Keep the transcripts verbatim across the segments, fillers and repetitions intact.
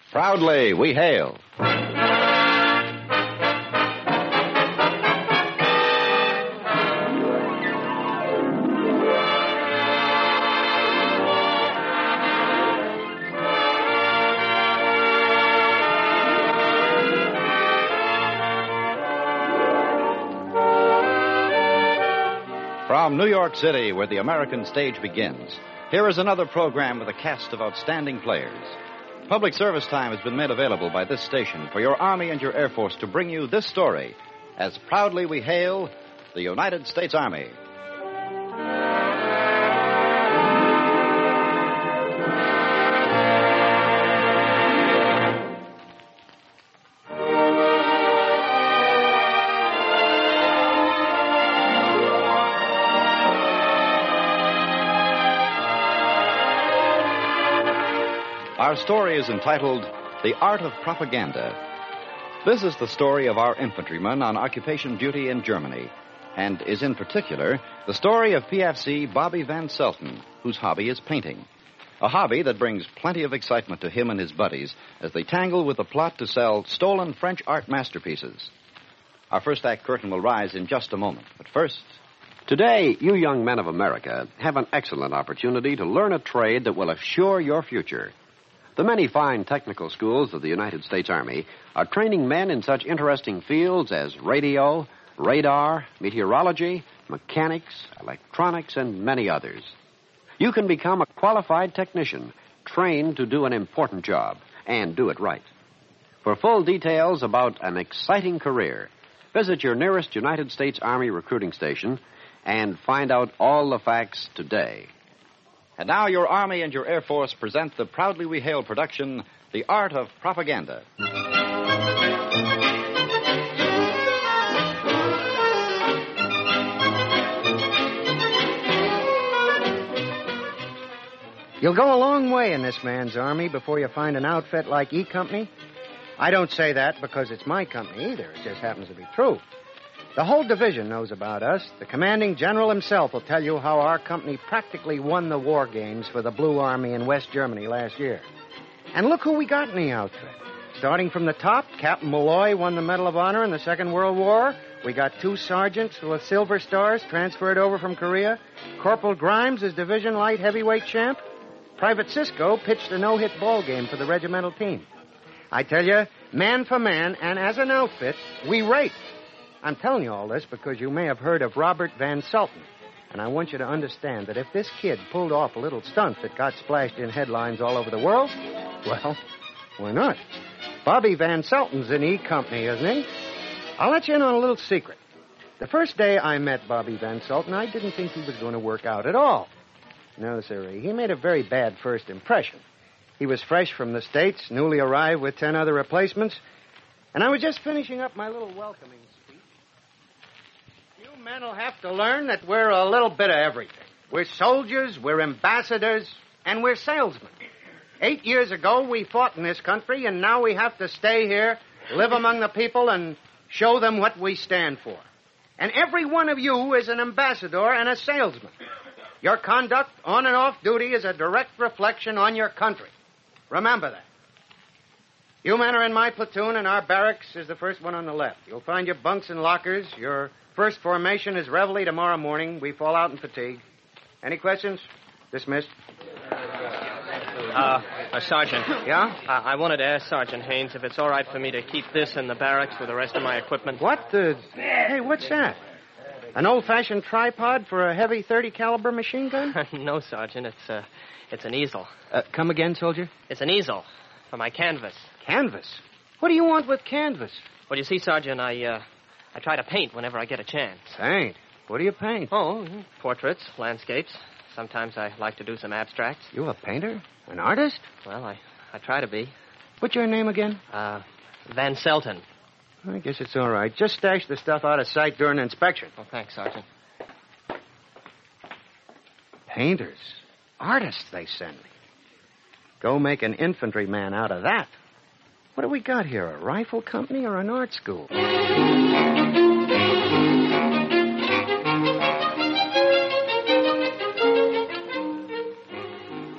Proudly we hail. From New York City, where the American stage begins, here is another program with a cast of outstanding players. Public service time has been made available by this station for your Army and your Air Force to bring you this story, as proudly we hail the United States Army. Our story is entitled The Art of Propaganda. This is the story of our infantrymen on occupation duty in Germany, and is in particular the story of P F C Bobby Van Selten, whose hobby is painting. A hobby that brings plenty of excitement to him and his buddies as they tangle with the plot to sell stolen French art masterpieces. Our first act curtain will rise in just a moment, but first... Today, you young men of America have an excellent opportunity to learn a trade that will assure your future. The many fine technical schools of the United States Army are training men in such interesting fields as radio, radar, meteorology, mechanics, electronics, and many others. You can become a qualified technician, trained to do an important job, and do it right. For full details about an exciting career, visit your nearest United States Army recruiting station and find out all the facts today. And now your Army and your Air Force present the Proudly We Hail production, The Art of Propaganda. You'll go a long way in this man's army before you find an outfit like E Company. I don't say that because it's my company either. It just happens to be true. The whole division knows about us. The commanding general himself will tell you how our company practically won the war games for the Blue Army in West Germany last year. And look who we got in the outfit. Starting from the top, Captain Malloy won the Medal of Honor in the Second World War. We got two sergeants with silver stars transferred over from Korea. Corporal Grimes is division light heavyweight champ. Private Cisco pitched a no-hit ball game for the regimental team. I tell you, man for man, and as an outfit, we rate. I'm telling you all this because you may have heard of Robert Van Selten. And I want you to understand that if this kid pulled off a little stunt that got splashed in headlines all over the world, well, why not? Bobby Van Selten's in E Company, isn't he? I'll let you in on a little secret. The first day I met Bobby Van Selten, I didn't think he was going to work out at all. No, sir, he made a very bad first impression. He was fresh from the States, newly arrived with ten other replacements, and I was just finishing up my little welcoming speech. You men will have to learn that we're a little bit of everything. We're soldiers, we're ambassadors, and we're salesmen. Eight years ago, we fought in this country, and now we have to stay here, live among the people, and show them what we stand for. And every one of you is an ambassador and a salesman. Your conduct on and off duty is a direct reflection on your country. Remember that. You men are in my platoon, and our barracks is the first one on the left. You'll find your bunks and lockers. Your first formation is reveille tomorrow morning. We fall out in fatigue. Any questions? Dismissed. Uh, uh Sergeant. Yeah? Uh, I wanted to ask Sergeant Haynes if it's all right for me to keep this in the barracks with the rest of my equipment. What the... Hey, what's that? An old-fashioned tripod for a heavy thirty caliber machine gun? No, Sergeant. It's, uh, it's an easel. Uh, come again, soldier? It's an easel for my canvas. Canvas? What do you want with canvas? Well, you see, Sergeant, I, uh, I try to paint whenever I get a chance. Paint? What do you paint? Oh, portraits, landscapes. Sometimes I like to do some abstracts. You a painter? An artist? Well, I, I try to be. What's your name again? Uh, Van Selten. I guess it's all right. Just stash the stuff out of sight during inspection. Oh, thanks, Sergeant. Painters. Artists, they send me. Go make an infantryman out of that. What do we got here, a rifle company or an art school?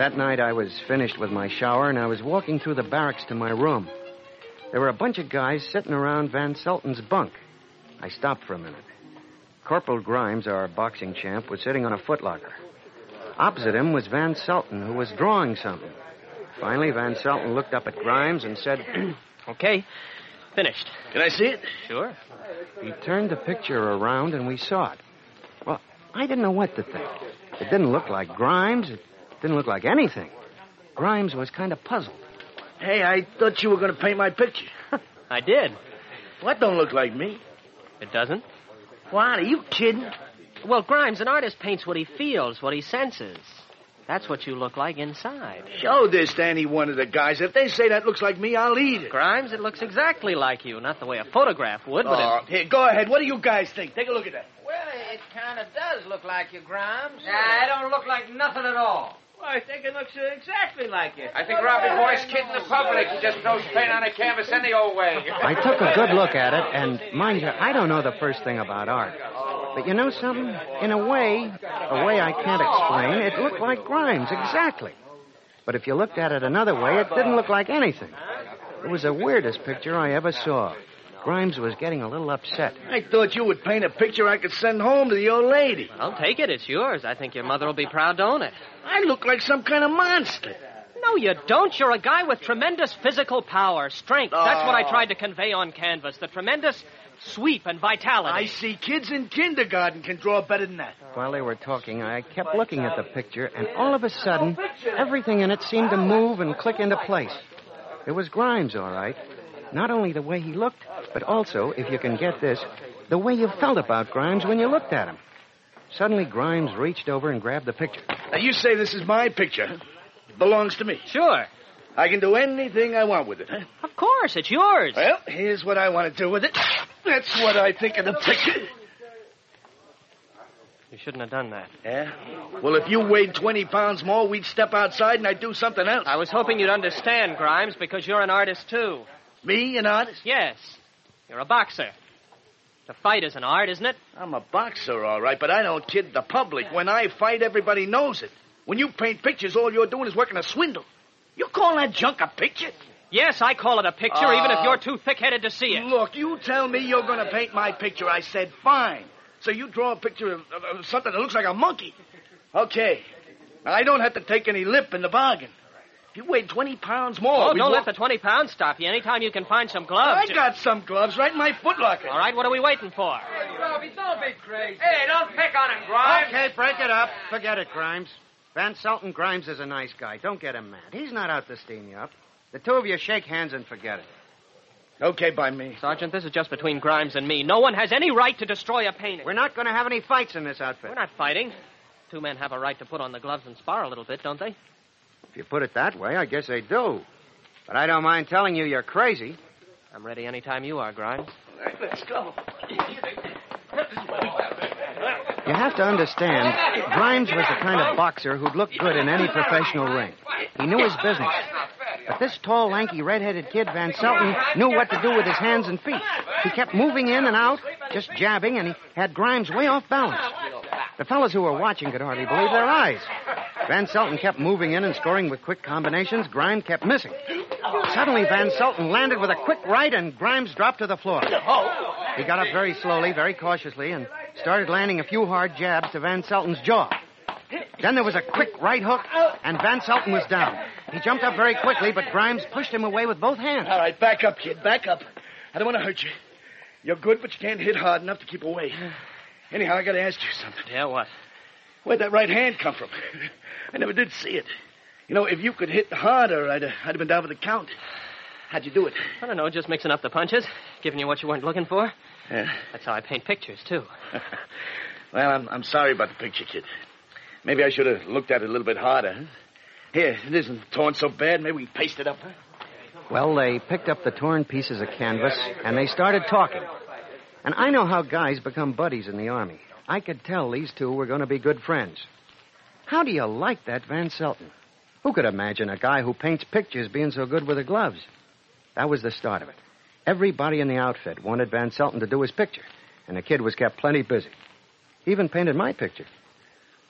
That night I was finished with my shower, and I was walking through the barracks to my room. There were a bunch of guys sitting around Van Selten's bunk. I stopped for a minute. Corporal Grimes, our boxing champ, was sitting on a footlocker. Opposite him was Van Selten, who was drawing something. Finally, Van Selten looked up at Grimes and said, Okay, finished. Can I see it? Sure. He turned the picture around, and we saw it. Well, I didn't know what to think. It didn't look like Grimes. It didn't look like anything. Grimes was kind of puzzled. Hey, I thought you were going to paint my picture. I did. Well, that don't look like me. It doesn't? What, are you kidding? Well, Grimes, an artist paints what he feels, what he senses. That's what you look like inside. Show this to any one of the guys. If they say that looks like me, I'll eat it. Grimes, it looks exactly like you. Not the way a photograph would, but Oh, it... here, go ahead. What do you guys think? Take a look at that. Well, it kind of does look like you, Grimes. Nah, it don't look like nothing at all. Well, I think it looks exactly like it. I think Robbie Boy's kidding the public. He just throws paint on a canvas any old way. I took a good look at it, and mind you, I don't know the first thing about art. But you know something? In a way, a way I can't explain, it looked like Grimes, exactly. But if you looked at it another way, it didn't look like anything. It was the weirdest picture I ever saw. Grimes was getting a little upset. I thought you would paint a picture I could send home to the old lady. I'll take it. It's yours. I think your mother will be proud to own it. I look like some kind of monster. No, you don't. You're a guy with tremendous physical power, strength. Oh. That's what I tried to convey on canvas. The tremendous sweep and vitality. I see kids in kindergarten can draw better than that. While they were talking, I kept looking at the picture, and all of a sudden, everything in it seemed to move and click into place. It was Grimes, all right. Not only the way he looked, but also, if you can get this, the way you felt about Grimes when you looked at him. Suddenly, Grimes reached over and grabbed the picture. Now, you say this is my picture. It belongs to me. Sure. I can do anything I want with it, huh? Of course, it's yours. Well, here's what I want to do with it. That's what I think of the picture. You shouldn't have done that. Yeah? Well, if you weighed twenty pounds more, we'd step outside and I'd do something else. I was hoping you'd understand, Grimes, because you're an artist, too. Me, an artist? Yes. You're a boxer. To fight is an art, isn't it? I'm a boxer, all right, but I don't kid the public. When I fight, everybody knows it. When you paint pictures, all you're doing is working a swindle. You call that junk a picture? Yes, I call it a picture, Uh, even if you're too thick-headed to see it. Look, you tell me you're going to paint my picture. I said, fine. So you draw a picture of, of, of something that looks like a monkey. Okay. Now, I don't have to take any lip in the bargain. If you weighed twenty pounds more... Oh, we'd don't walk- let the twenty pounds stop you. Anytime you can find some gloves. I got some gloves right in my footlocker. All right, what are we waiting for? Robbie, don't be crazy. Hey, don't pick on him, Grimes. Okay, break it up. Forget it, Grimes. Van Selten Grimes is a nice guy. Don't get him mad. He's not out to steam you up. The two of you shake hands and forget it. Okay, by me. Sergeant, this is just between Grimes and me. No one has any right to destroy a painting. We're not going to have any fights in this outfit. We're not fighting. Two men have a right to put on the gloves and spar a little bit, don't they? If you put it that way, I guess they do. But I don't mind telling you you're crazy. I'm ready any time you are, Grimes. All right, let's go. You have to understand, Grimes was the kind of boxer who'd look good in any professional ring. He knew his business. But this tall, lanky, red-headed kid, Van Selten, knew what to do with his hands and feet. He kept moving in and out, just jabbing, and he had Grimes way off balance. The fellas who were watching could hardly believe their eyes. Van Selten kept moving in and scoring with quick combinations. Grimes kept missing. Suddenly, Van Selten landed with a quick right, and Grimes dropped to the floor. He got up very slowly, very cautiously, and started landing a few hard jabs to Van Selten's jaw. Then there was a quick right hook, and Van Selten was down. He jumped up very quickly, but Grimes pushed him away with both hands. All right, back up, kid, back up. I don't want to hurt you. You're good, but you can't hit hard enough to keep away. Anyhow, I got to ask you something. Yeah, what? Where'd that right hand come from? I never did see it. You know, if you could hit harder, I'd, uh, I'd have been down for the count. How'd you do it? I don't know, just mixing up the punches, giving you what you weren't looking for. Yeah. That's how I paint pictures, too. Well, I'm, I'm sorry about the picture, kid. Maybe I should have looked at it a little bit harder. Huh? Here, it isn't torn so bad. Maybe we can paste it up, huh? Well, they picked up the torn pieces of canvas, and they started talking. And I know how guys become buddies in the Army. I could tell these two were going to be good friends. How do you like that Van Selten? Who could imagine a guy who paints pictures being so good with the gloves? That was the start of it. Everybody in the outfit wanted Van Selten to do his picture, and the kid was kept plenty busy. He even painted my picture.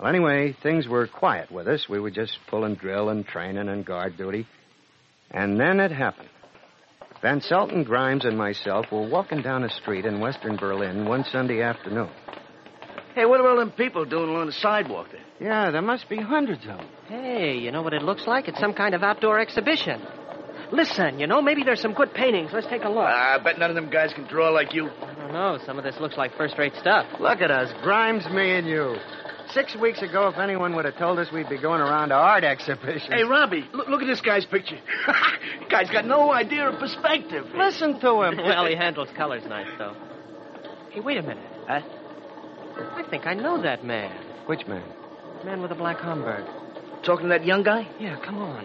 Well, anyway, things were quiet with us. We were just pulling drill and training and guard duty. And then it happened. Van Selten, Grimes, and myself were walking down a street in western Berlin one Sunday afternoon. Hey, what are all them people doing along the sidewalk there? Yeah, there must be hundreds of them. Hey, you know what it looks like? It's some kind of outdoor exhibition. Listen, you know, maybe there's some good paintings. Let's take a look. Ah, I bet none of them guys can draw like you. I don't know. Some of this looks like first-rate stuff. Look at us, Grimes, me, and you. Six weeks ago, if anyone would have told us we'd be going around to art exhibitions. Hey, Robbie, look, look at this guy's picture. Guy's got no idea of perspective. Listen to him. Well, he handles colors nice, though. Hey, wait a minute. Huh? I think I know that man. Which man? Man with a black Homburg. Talking to that young guy? Yeah, come on.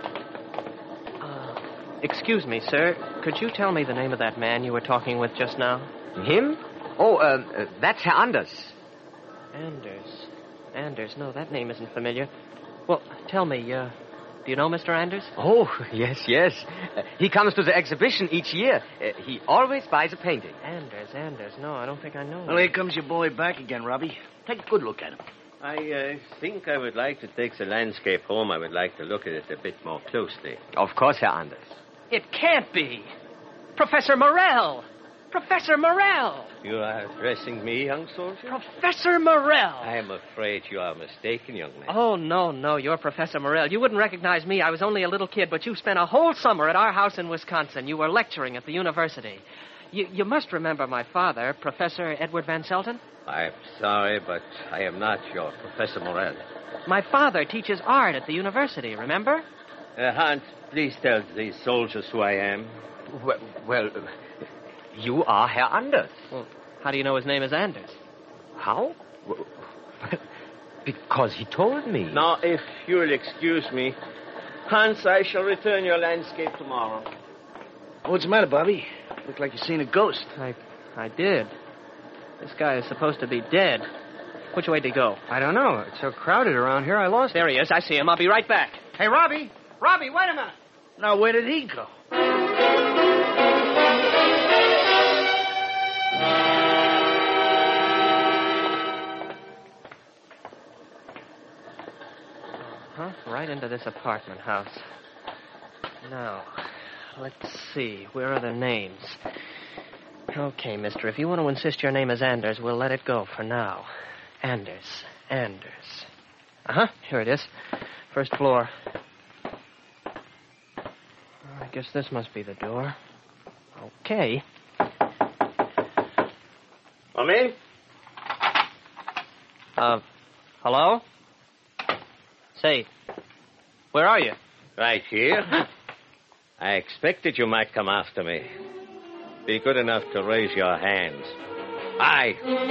Uh, excuse me, sir. Could you tell me the name of that man you were talking with just now? Him? Oh, uh, uh, that's Herr Anders. Anders. Anders. No, that name isn't familiar. Well, tell me, uh, do you know Mister Anders? Oh, yes, yes. Uh, he comes to the exhibition each year. Uh, he always buys a painting. Anders, Anders. No, I don't think I know him. Well, here comes your boy back again, Robbie. Take a good look at him. I uh, think I would like to take the landscape home. I would like to look at it a bit more closely. Of course, Herr Anders. It can't be. Professor Morell. Professor Morell. You are addressing me, young soldier? Professor Morell. I am afraid you are mistaken, young man. Oh, no, no, you're Professor Morell. You wouldn't recognize me. I was only a little kid, but you spent a whole summer at our house in Wisconsin. You were lecturing at the university. You, you must remember my father, Professor Edward Van Selten. I'm sorry, but I am not your Professor Morell. My father teaches art at the university, remember? Uh, Hans, please tell these soldiers who I am. Well, well uh, you are Herr Anders. Well, how do you know his name is Anders? How? Well, because he told me. Now, if you'll excuse me, Hans, I shall return your landscape tomorrow. What's the matter, Bobby? Look like you've seen a ghost. I, I did. This guy is supposed to be dead. Which way did he go? I don't know. It's so crowded around here, I lost There him. he is. I see him. I'll be right back. Hey, Robbie. Robbie, wait a minute. Now, where did he go? Huh? Right into this apartment house. Now, let's see. Where are the names? Okay, mister, if you want to insist your name is Anders, we'll let it go for now. Anders. Anders. Uh-huh. Here it is. First floor. I guess this must be the door. Okay. Come in. Uh, hello? Say, where are you? Right here. I expected you might come after me. Be good enough to raise your hands. Aye.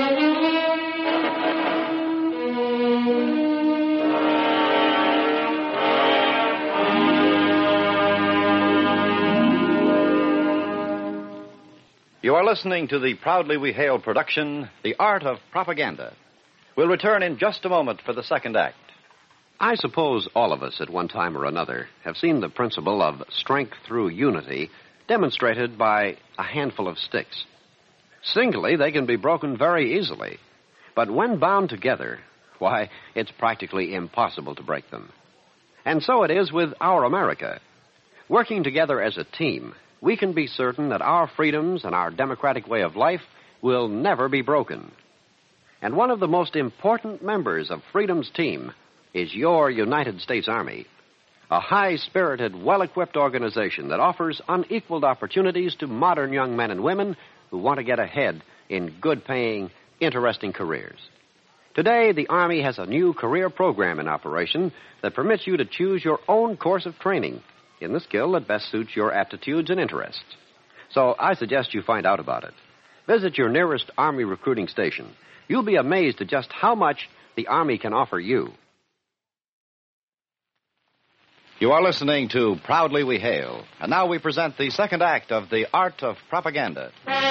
You are listening to the Proudly We Hail production, The Art of Propaganda. We'll return in just a moment for the second act. I suppose all of us at one time or another have seen the principle of strength through unity demonstrated by a handful of sticks. Singly, they can be broken very easily. But when bound together, why, it's practically impossible to break them. And so it is with our America. Working together as a team, we can be certain that our freedoms and our democratic way of life will never be broken. And one of the most important members of Freedom's team is your United States Army, a high-spirited, well-equipped organization that offers unequaled opportunities to modern young men and women who want to get ahead in good-paying, interesting careers. Today, the Army has a new career program in operation that permits you to choose your own course of training in the skill that best suits your aptitudes and interests. So I suggest you find out about it. Visit your nearest Army recruiting station. You'll be amazed at just how much the Army can offer you. You are listening to Proudly We Hail. And now we present the second act of The Art of Propaganda.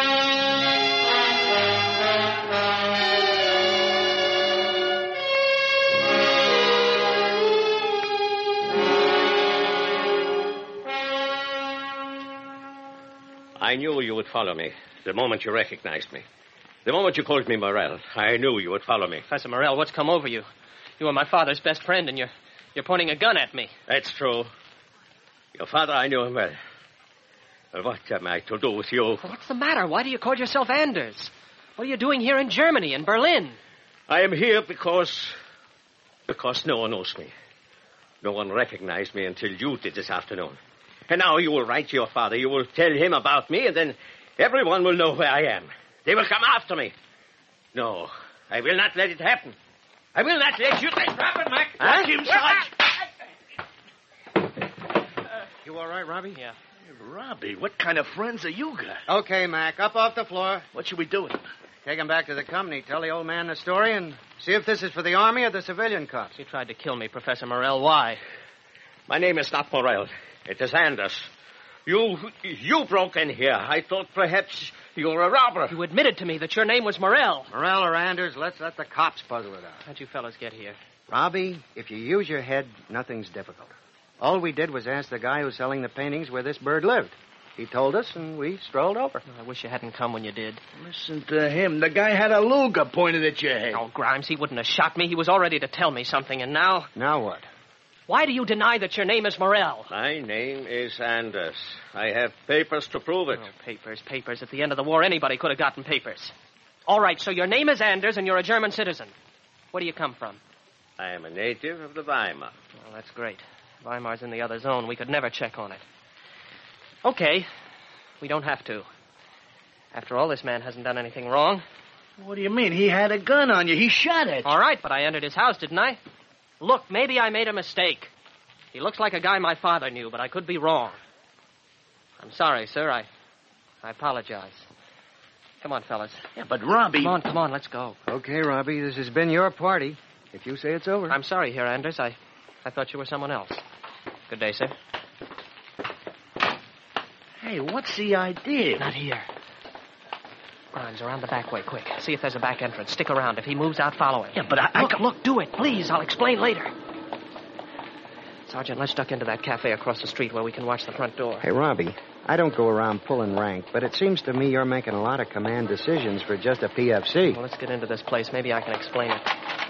I knew you would follow me the moment you recognized me. The moment you called me Morell, I knew you would follow me. Professor Morell, what's come over you? You were my father's best friend, and you're, you're pointing a gun at me. That's true. Your father, I knew him well. But what am I to do with you? Well, what's the matter? Why do you call yourself Anders? What are you doing here in Germany, in Berlin? I am here because... because no one knows me. No one recognized me until you did this afternoon. And now you will write to your father. You will tell him about me, and then everyone will know where I am. They will come after me. No, I will not let it happen. I will not let you... Drop it, Mac. Watch him, Sarge. You all right, Robbie? Yeah. Hey, Robbie, what kind of friends are you got? Okay, Mac. Up off the floor. What should we do with him? Take him back to the company. Tell the old man the story and see if this is for the Army or the civilian cops. You tried to kill me, Professor Morell. Why? My name is not Morell. It is Anders. You... you broke in here. I thought perhaps you were a robber. You admitted to me that your name was Morell. Morell or Anders, let's let the cops puzzle it out. How'd you fellas get here? Robbie, if you use your head, nothing's difficult. All we did was ask the guy who's selling the paintings where this bird lived. He told us, and we strolled over. I wish you hadn't come when you did. Listen to him. The guy had a Luger pointed at your head. Oh, Grimes, he wouldn't have shot me. He was all ready to tell me something, and now... Now what? Why do you deny that your name is Morell? My name is Anders. I have papers to prove it. Oh, papers, papers. At the end of the war, anybody could have gotten papers. All right, so your name is Anders, and you're a German citizen. Where do you come from? I am a native of the Weimar. Well, that's great. Weimar's in the other zone. We could never check on it. Okay. We don't have to. After all, this man hasn't done anything wrong. What do you mean? He had a gun on you. He shot at you. All right, but I entered his house, didn't I? Look, maybe I made a mistake. He looks like a guy my father knew, but I could be wrong. I'm sorry, sir. I I apologize. Come on, fellas. Yeah, but Robbie... Come on, come on, let's go. Okay, Robbie, this has been your party. If you say it's over. I'm sorry here, Anders. I, I thought you were someone else. Good day, sir. Hey, what's the idea? Not here. Grimes, around the back way, quick. See if there's a back entrance. Stick around. If he moves out, follow him. Yeah, but I... Look, I... look, do it, please. I'll explain later. Sergeant, let's duck into that cafe across the street where we can watch the front door. Hey, Robbie, I don't go around pulling rank, but it seems to me you're making a lot of command decisions for just a P F C. Well, let's get into this place. Maybe I can explain it.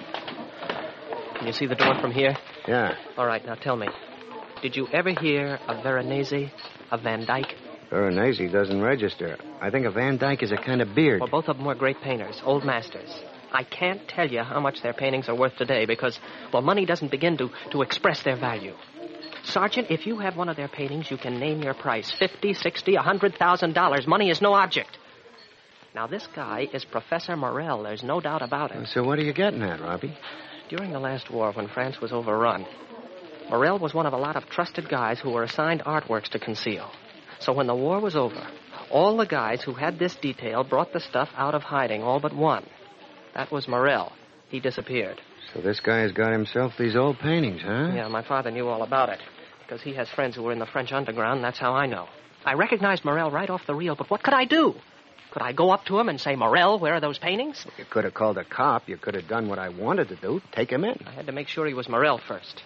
Can you see the door from here? Yeah. All right, now tell me. Did you ever hear of Veronese, of Van Dyke? Veronese doesn't register. I think a Van Dyke is a kind of beard. Well, both of them were great painters, old masters. I can't tell you how much their paintings are worth today because, well, money doesn't begin to, to express their value. Sergeant, if you have one of their paintings, you can name your price. Fifty, sixty, a hundred thousand dollars. Money is no object. Now, this guy is Professor Morell. There's no doubt about it. So what are you getting at, Robbie? During the last war, when France was overrun, Morell was one of a lot of trusted guys who were assigned artworks to conceal. So when the war was over, all the guys who had this detail brought the stuff out of hiding, all but one. That was Morell. He disappeared. So this guy's got himself these old paintings, huh? Yeah, my father knew all about it. Because he has friends who were in the French underground, and that's how I know. I recognized Morell right off the reel, but what could I do? Could I go up to him and say, Morell, where are those paintings? You could have called a cop. You could have done what I wanted to do. Take him in. I had to make sure he was Morell first.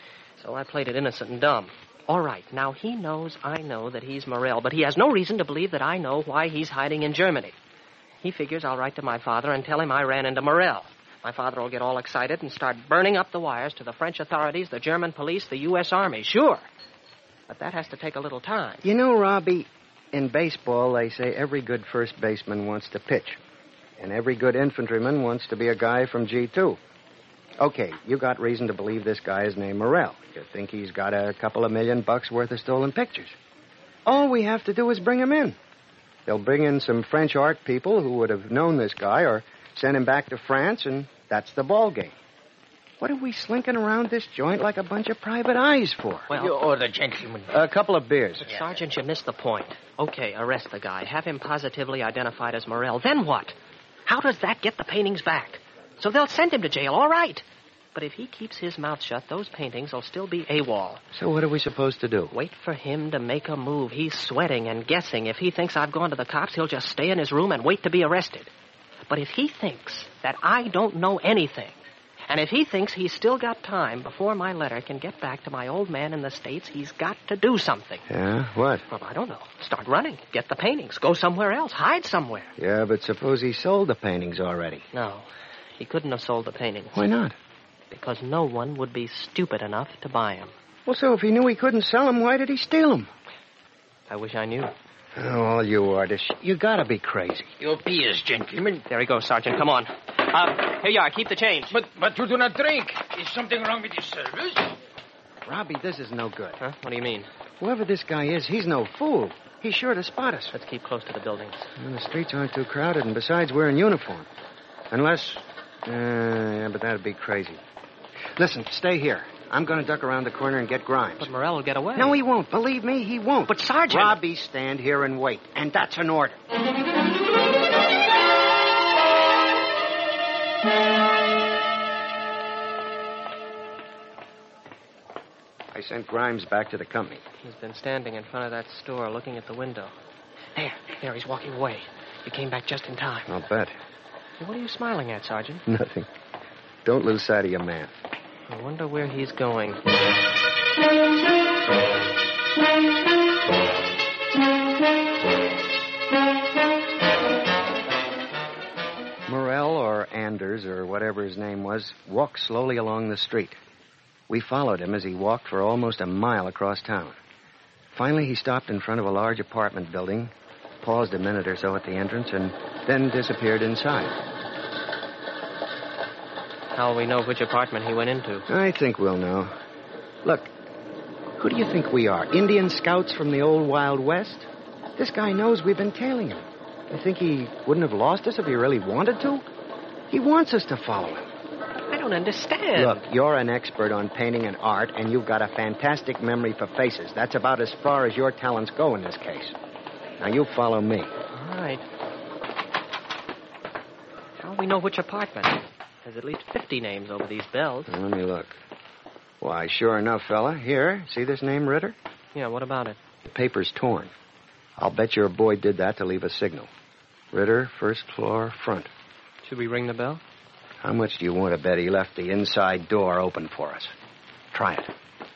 So I played it innocent and dumb. All right, now he knows I know that he's Morell, but he has no reason to believe that I know why he's hiding in Germany. He figures I'll write to my father and tell him I ran into Morell. My father will get all excited and start burning up the wires to the French authorities, the German police, the U S Army. Sure. But that has to take a little time. You know, Robbie, in baseball, they say every good first baseman wants to pitch. And every good infantryman wants to be a guy from G two. Okay, you got reason to believe this guy is named Morell. You think he's got a couple of million bucks worth of stolen pictures. All we have to do is bring him in. They'll bring in some French art people who would have known this guy or send him back to France, and that's the ball game. What are we slinking around this joint like a bunch of private eyes for? Well, You order, gentlemen. A couple of beers. But Sergeant, you missed the point. Okay, arrest the guy. Have him positively identified as Morell. Then what? How does that get the paintings back? So they'll send him to jail, all right. But if he keeps his mouth shut, those paintings will still be AWOL. So what are we supposed to do? Wait for him to make a move. He's sweating and guessing. If he thinks I've gone to the cops, he'll just stay in his room and wait to be arrested. But if he thinks that I don't know anything, and if he thinks he's still got time before my letter can get back to my old man in the States, he's got to do something. Yeah? What? Well, I don't know. Start running. Get the paintings. Go somewhere else. Hide somewhere. Yeah, but suppose he sold the paintings already. No. He couldn't have sold the paintings. Why not? Because no one would be stupid enough to buy him. Well, so if he knew he couldn't sell them, why did he steal them? I wish I knew. Oh, all you artists. You gotta be crazy. Your beers, gentlemen. There he goes, Sergeant. Come on. Uh, here you are. Keep the change. But but you do not drink. Is something wrong with your service? Robbie, this is no good. Huh? What do you mean? Whoever this guy is, he's no fool. He's sure to spot us. Let's keep close to the buildings. And the streets aren't too crowded, and besides, we're in uniform. Unless... Uh, yeah, but that'd be crazy. Listen, stay here. I'm going to duck around the corner and get Grimes. But Morrell will get away. No, he won't. Believe me, he won't. But, Sergeant... Robbie, stand here and wait. And that's an order. I sent Grimes back to the company. He's been standing in front of that store looking at the window. There, there, he's walking away. He came back just in time. I'll bet. Hey, what are you smiling at, Sergeant? Nothing. Don't lose sight of your man. I wonder where he's going. Morrell, or Anders, or whatever his name was, walked slowly along the street. We followed him as he walked for almost a mile across town. Finally, he stopped in front of a large apartment building, paused a minute or so at the entrance, and then disappeared inside. How will we know which apartment he went into? I think we'll know. Look, who do you think we are? Indian scouts from the old Wild West? This guy knows we've been tailing him. You think he wouldn't have lost us if he really wanted to? He wants us to follow him. I don't understand. Look, you're an expert on painting and art, and you've got a fantastic memory for faces. That's about as far as your talents go in this case. Now, you follow me. All right. How will we know which apartment? There's at least fifty names over these bells. Now, let me look. Why, sure enough, fella. Here, see this name, Ritter? Yeah, what about it? The paper's torn. I'll bet your boy did that to leave a signal. Ritter, first floor, front. Should we ring the bell? How much do you want to bet he left the inside door open for us? Try it.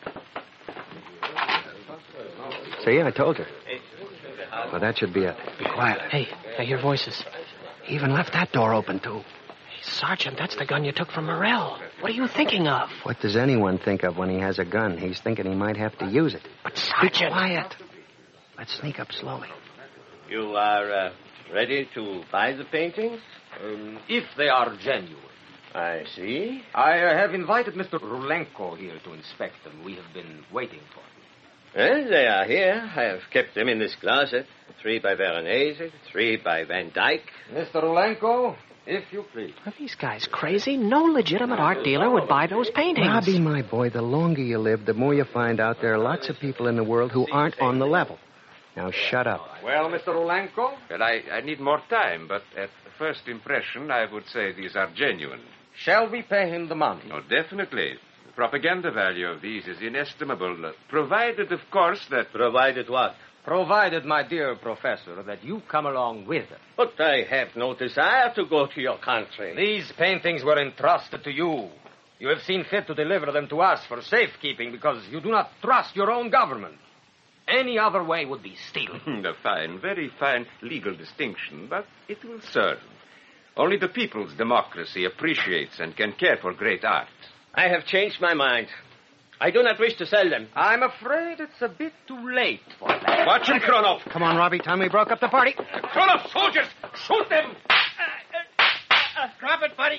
See, I told her. Well, that should be it. Be quiet. Hey, I hear voices. He even left that door open, too. Hey, Sergeant, that's the gun you took from Morrell. What are you thinking of? What does anyone think of when he has a gun? He's thinking he might have to use it. But, Sergeant... Be quiet. Let's sneak up slowly. You are uh, ready to buy the paintings? Um, if they are genuine. I see. I uh, have invited Mister Rulenko here to inspect them. We have been waiting for him. Well, they are here. I have kept them in this closet. Three by Veronese, three by Van Dyke. Mister Rulenko, if you please. Are these guys crazy? No legitimate art dealer would buy those paintings. Robbie, my boy, the longer you live, the more you find out there are lots of people in the world who aren't on the level. Now, shut up. Well, Mister Rulenko? Well, I, I need more time, but at first impression, I would say these are genuine. Shall we pay him the money? Oh, definitely. The propaganda value of these is inestimable, uh, provided, of course, that... Provided what? Provided, my dear professor, that you come along with us. But I have no desire to go to your country. These paintings were entrusted to you. You have seen fit to deliver them to us for safekeeping because you do not trust your own government. Any other way would be stealing. A fine, very fine legal distinction, but it will serve. Only the people's democracy appreciates and can care for great art. I have changed my mind. I do not wish to sell them. I'm afraid it's a bit too late for that. Watch him, Kronov. Come on, Robbie. Time we broke up the party. Kronov, soldiers, shoot them. Drop it, buddy.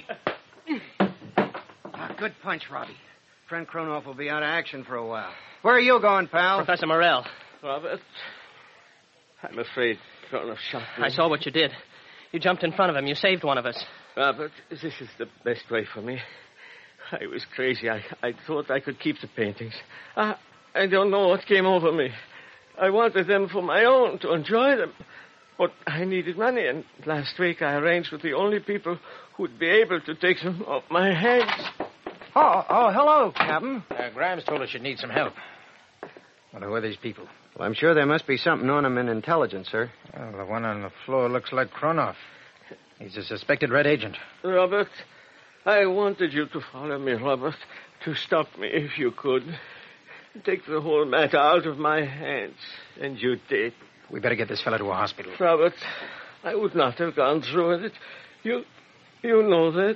Ah, good punch, Robbie. Friend Kronov will be out of action for a while. Where are you going, pal? Professor Morrell. Robert, I'm afraid Kronov shot me. I saw what you did. You jumped in front of him. You saved one of us. Robert, this is the best way for me. I was crazy. I, I thought I could keep the paintings. I, I don't know what came over me. I wanted them for my own, to enjoy them. But I needed money, and last week I arranged with the only people who would be able to take them off my hands. Oh, oh, hello, Captain. Uh, Grimes told us you'd need some help. Well, who are these people? Well, I'm sure there must be something on them in intelligence, sir. Well, the one on the floor looks like Kronov. He's a suspected red agent. Robert, I wanted you to follow me, Robert, to stop me if you could. Take the whole matter out of my hands, and you did. We better get this fellow to a hospital. Robert, I would not have gone through with it. You, you know that.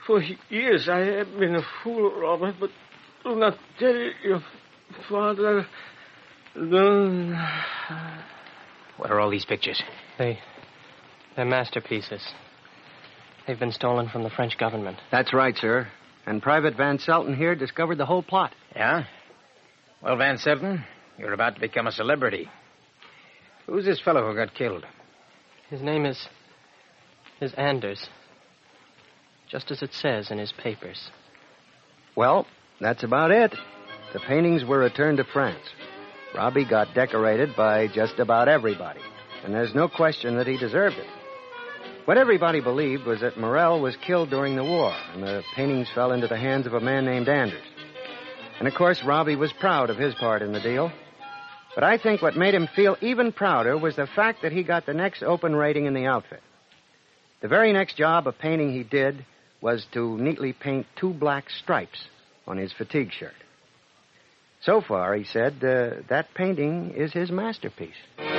For years I have been a fool, Robert, but do not tell your father. No. What are all these pictures? They, they're masterpieces. They've been stolen from the French government. That's right, sir. And Private Van Selten here discovered the whole plot. Yeah? Well, Van Selten, you're about to become a celebrity. Who's this fellow who got killed? His name is... is Anders. Just as it says in his papers. Well, that's about it. The paintings were returned to France. Robbie got decorated by just about everybody. And there's no question that he deserved it. What everybody believed was that Morel was killed during the war, and the paintings fell into the hands of a man named Anders. And, of course, Robbie was proud of his part in the deal. But I think what made him feel even prouder was the fact that he got the next open rating in the outfit. The very next job of painting he did was to neatly paint two black stripes on his fatigue shirt. So far, he said, uh, that painting is his masterpiece.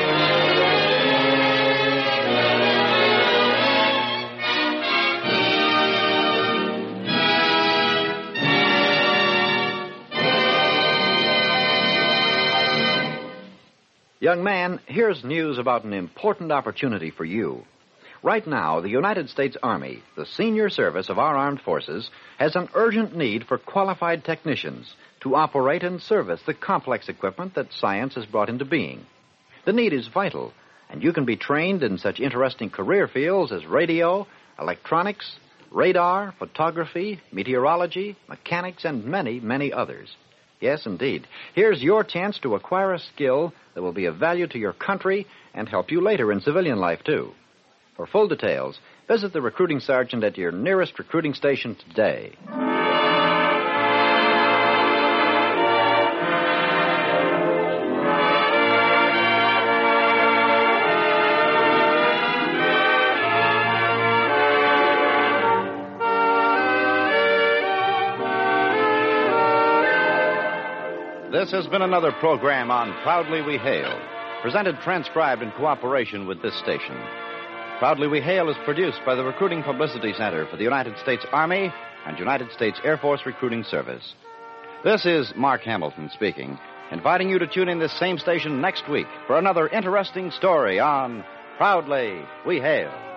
Young man, here's news about an important opportunity for you. Right now, the United States Army, the senior service of our armed forces, has an urgent need for qualified technicians to operate and service the complex equipment that science has brought into being. The need is vital, and you can be trained in such interesting career fields as radio, electronics, radar, photography, meteorology, mechanics, and many, many others. Yes, indeed. Here's your chance to acquire a skill that will be of value to your country and help you later in civilian life, too. For full details, visit the recruiting sergeant at your nearest recruiting station today. This has been another program on Proudly We Hail, presented transcribed in cooperation with this station. Proudly We Hail is produced by the Recruiting Publicity Center for the United States Army and United States Air Force Recruiting Service. This is Mark Hamilton speaking, inviting you to tune in this same station next week for another interesting story on Proudly We Hail.